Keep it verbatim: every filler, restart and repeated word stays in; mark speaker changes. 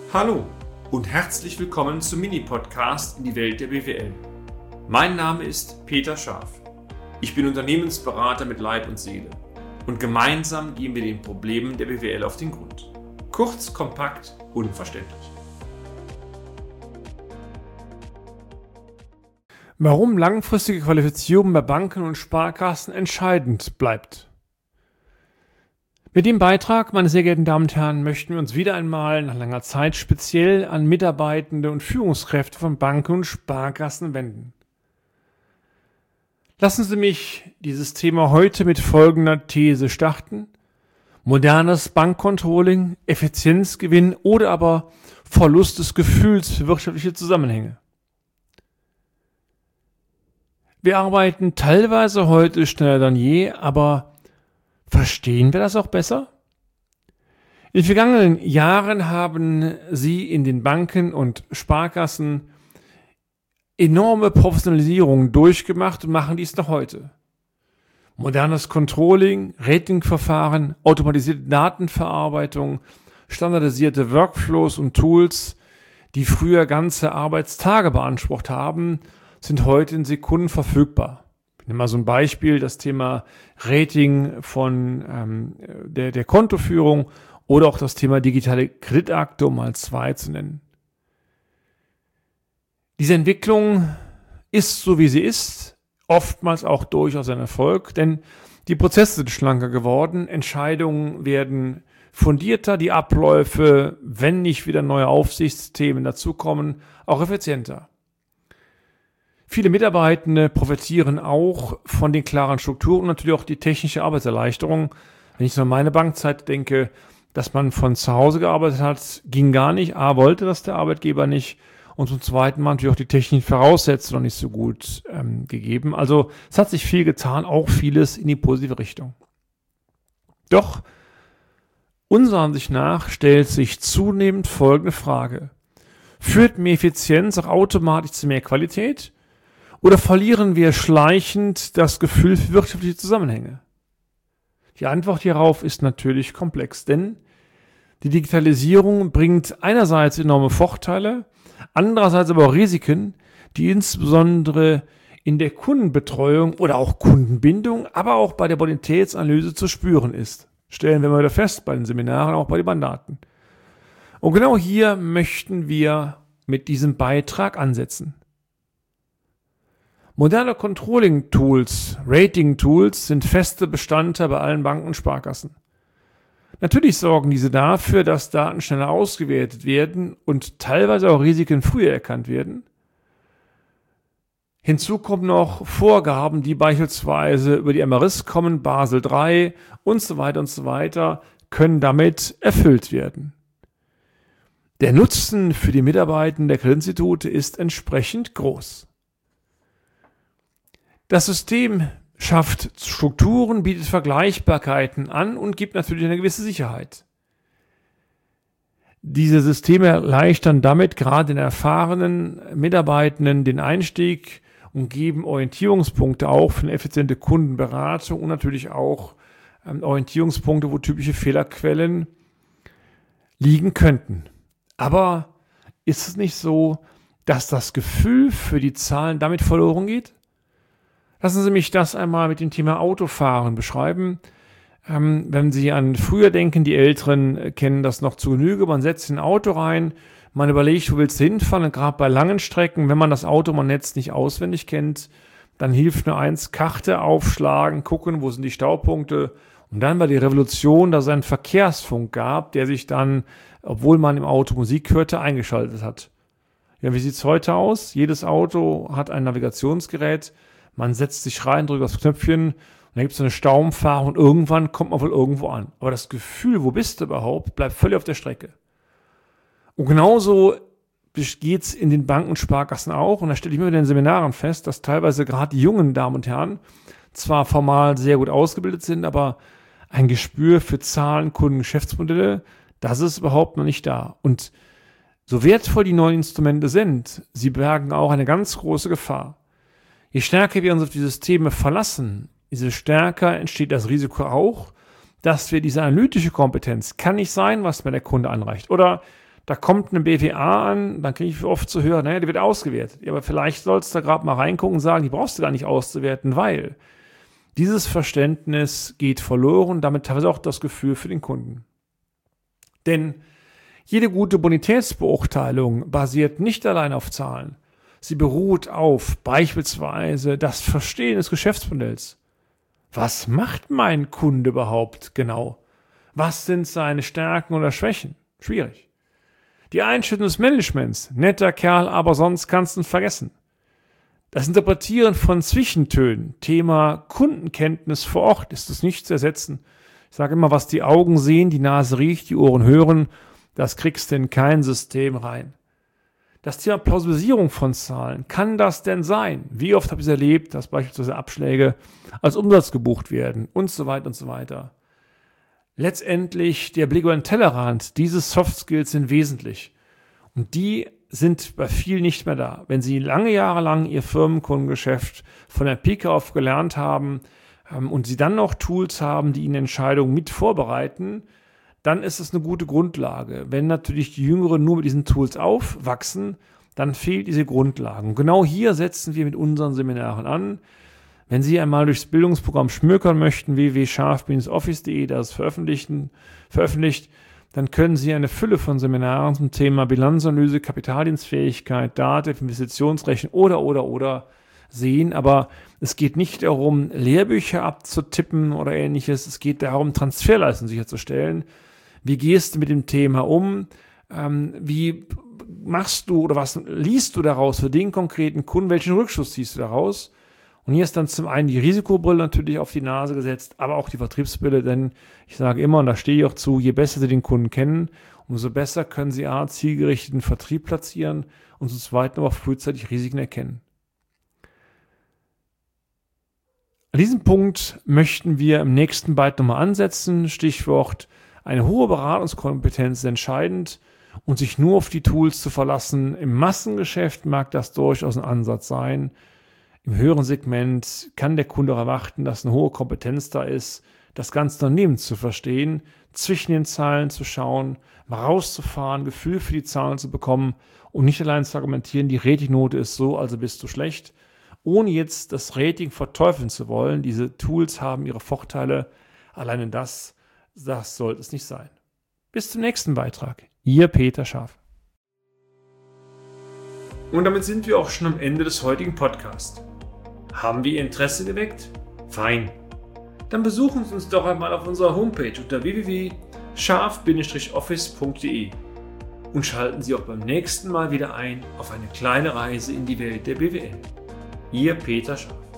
Speaker 1: Hallo und herzlich willkommen zum Mini-Podcast in die Welt der B W L. Mein Name ist Peter Scharf. Ich bin Unternehmensberater mit Leib und Seele und gemeinsam gehen wir den Problemen der B W L auf den Grund. Kurz, kompakt, unverständlich.
Speaker 2: Warum langfristige Qualifizierung bei Banken und Sparkassen entscheidend bleibt. Mit dem Beitrag, meine sehr geehrten Damen und Herren, möchten wir uns wieder einmal nach langer Zeit speziell an Mitarbeitende und Führungskräfte von Banken und Sparkassen wenden. Lassen Sie mich dieses Thema heute mit folgender These starten: Modernes Bankcontrolling, Effizienzgewinn oder aber Verlust des Gefühls für wirtschaftliche Zusammenhänge. Wir arbeiten teilweise heute schneller denn je, aber verstehen wir das auch besser? In den vergangenen Jahren haben Sie in den Banken und Sparkassen enorme Professionalisierung durchgemacht und machen dies noch heute. Modernes Controlling, Ratingverfahren, automatisierte Datenverarbeitung, standardisierte Workflows und Tools, die früher ganze Arbeitstage beansprucht haben, sind heute in Sekunden verfügbar. Ich nehme mal so ein Beispiel, das Thema Rating von ähm, der, der Kontoführung oder auch das Thema digitale Kreditakte, um mal zwei zu nennen. Diese Entwicklung ist, so wie sie ist, oftmals auch durchaus ein Erfolg, denn die Prozesse sind schlanker geworden, Entscheidungen werden fundierter, die Abläufe, wenn nicht wieder neue Aufsichtsthemen dazukommen, auch effizienter. Viele Mitarbeitende profitieren auch von den klaren Strukturen und natürlich auch die technische Arbeitserleichterung. Wenn ich so an meine Bankzeit denke, dass man von zu Hause gearbeitet hat, ging gar nicht. A, wollte das der Arbeitgeber nicht. Und zum Zweiten war natürlich auch die technischen Voraussetzungen noch nicht so gut ähm, gegeben. Also es hat sich viel getan, auch vieles in die positive Richtung. Doch unserer Ansicht nach stellt sich zunehmend folgende Frage: Führt mehr Effizienz auch automatisch zu mehr Qualität? Oder verlieren wir schleichend das Gefühl für wirtschaftliche Zusammenhänge? Die Antwort hierauf ist natürlich komplex, denn die Digitalisierung bringt einerseits enorme Vorteile, andererseits aber auch Risiken, die insbesondere in der Kundenbetreuung oder auch Kundenbindung, aber auch bei der Bonitätsanalyse zu spüren ist. Stellen wir mal wieder fest, bei den Seminaren, auch bei den Mandaten. Und genau hier möchten wir mit diesem Beitrag ansetzen. Moderne Controlling-Tools, Rating-Tools sind feste Bestandteil bei allen Banken und Sparkassen. Natürlich sorgen diese dafür, dass Daten schneller ausgewertet werden und teilweise auch Risiken früher erkannt werden. Hinzu kommen noch Vorgaben, die beispielsweise über die M R I S kommen, Basel drei und so weiter und so weiter, können damit erfüllt werden. Der Nutzen für die Mitarbeitenden der Kreditinstitute ist entsprechend groß. Das System schafft Strukturen, bietet Vergleichbarkeiten an und gibt natürlich eine gewisse Sicherheit. Diese Systeme erleichtern damit gerade den erfahrenen Mitarbeitenden den Einstieg und geben Orientierungspunkte auch für eine effiziente Kundenberatung und natürlich auch ähm, Orientierungspunkte, wo typische Fehlerquellen liegen könnten. Aber ist es nicht so, dass das Gefühl für die Zahlen damit verloren geht? Lassen Sie mich das einmal mit dem Thema Autofahren beschreiben. Ähm, wenn Sie an früher denken, die Älteren kennen das noch zu Genüge. Man setzt ein Auto rein, man überlegt, wo willst du hinfahren? Und gerade bei langen Strecken, wenn man das Automannetz nicht auswendig kennt, dann hilft nur eins: Karte aufschlagen, gucken, wo sind die Staupunkte. Und dann war die Revolution, dass es einen Verkehrsfunk gab, der sich dann, obwohl man im Auto Musik hörte, eingeschaltet hat. Ja, wie sieht's heute aus? Jedes Auto hat ein Navigationsgerät. Man setzt sich rein, drückt aufs Knöpfchen und dann gibt es eine Staumfahrt und irgendwann kommt man wohl irgendwo an. Aber das Gefühl, wo bist du überhaupt, bleibt völlig auf der Strecke. Und genauso geht es in den Banken und Sparkassen auch. Und da stelle ich mir in den Seminaren fest, dass teilweise gerade die jungen Damen und Herren zwar formal sehr gut ausgebildet sind, aber ein Gespür für Zahlen, Kunden, Geschäftsmodelle, das ist überhaupt noch nicht da. Und so wertvoll die neuen Instrumente sind, sie bergen auch eine ganz große Gefahr. Je stärker wir uns auf die Systeme verlassen, desto stärker entsteht das Risiko auch, dass wir diese analytische Kompetenz, kann nicht sein, was mir der Kunde anreicht, oder Da kommt eine B W A an, dann kriege ich oft zu hören, naja, die wird ausgewertet. Ja, aber vielleicht sollst du da gerade mal reingucken und sagen, die brauchst du gar nicht auszuwerten, weil dieses Verständnis geht verloren, damit teilweise auch das Gefühl für den Kunden. Denn jede gute Bonitätsbeurteilung basiert nicht allein auf Zahlen. Sie beruht auf beispielsweise das Verstehen des Geschäftsmodells. Was macht mein Kunde überhaupt genau? Was sind seine Stärken oder Schwächen? Schwierig. Die Einschätzung des Managements. Netter Kerl, aber sonst kannst du ihn vergessen. Das Interpretieren von Zwischentönen. Thema Kundenkenntnis vor Ort ist es nicht zu ersetzen. Ich sage immer, was die Augen sehen, die Nase riecht, die Ohren hören, das kriegst du in kein System rein. Das Thema Plausibilisierung von Zahlen. Kann das denn sein? Wie oft habe ich es erlebt, dass beispielsweise Abschläge als Umsatz gebucht werden und so weiter und so weiter. Letztendlich der Blick über den Tellerrand, diese Soft Skills sind wesentlich. Und die sind bei vielen nicht mehr da. Wenn sie lange Jahre lang ihr Firmenkundengeschäft von der Pike auf gelernt haben ähm, und sie dann noch Tools haben, die ihnen Entscheidungen mit vorbereiten, dann ist es eine gute Grundlage. Wenn natürlich die Jüngeren nur mit diesen Tools aufwachsen, dann fehlt diese Grundlage. Und genau hier setzen wir mit unseren Seminaren an. Wenn Sie einmal durchs Bildungsprogramm schmökern möchten, w w w punkt scharf Bindestrich office punkt de, das veröffentlichen, veröffentlicht, dann können Sie eine Fülle von Seminaren zum Thema Bilanzanalyse, Kapitaldienstfähigkeit, Daten, Investitionsrechnung oder, oder, oder sehen. Aber es geht nicht darum, Lehrbücher abzutippen oder ähnliches. Es geht darum, Transferleistungen sicherzustellen. Wie gehst du mit dem Thema um? Ähm, wie machst du oder was liest du daraus für den konkreten Kunden? Welchen Rückschluss ziehst du daraus? Und hier ist dann zum einen die Risikobrille natürlich auf die Nase gesetzt, aber auch die Vertriebsbrille, denn ich sage immer, und da stehe ich auch zu, je besser Sie den Kunden kennen, umso besser können Sie A, zielgerichteten Vertrieb platzieren und zum Zweiten aber frühzeitig Risiken erkennen. An diesem Punkt möchten wir im nächsten Byte nochmal ansetzen. Stichwort, eine hohe Beratungskompetenz ist entscheidend und sich nur auf die Tools zu verlassen. Im Massengeschäft mag das durchaus ein Ansatz sein. Im höheren Segment kann der Kunde auch erwarten, dass eine hohe Kompetenz da ist, das ganze Unternehmen zu verstehen, zwischen den Zahlen zu schauen, mal rauszufahren, Gefühl für die Zahlen zu bekommen und nicht allein zu argumentieren, die Ratingnote ist so, also bist du schlecht, ohne jetzt das Rating verteufeln zu wollen. Diese Tools haben ihre Vorteile, alleine das, das sollte es nicht sein. Bis zum nächsten Beitrag. Ihr Peter Scharf.
Speaker 1: Und damit sind wir auch schon am Ende des heutigen Podcasts. Haben wir Ihr Interesse geweckt? Fein. Dann besuchen Sie uns doch einmal auf unserer Homepage unter w w w punkt scharf Bindestrich office punkt de und schalten Sie auch beim nächsten Mal wieder ein auf eine kleine Reise in die Welt der B W L. Ihr Peter Scharf.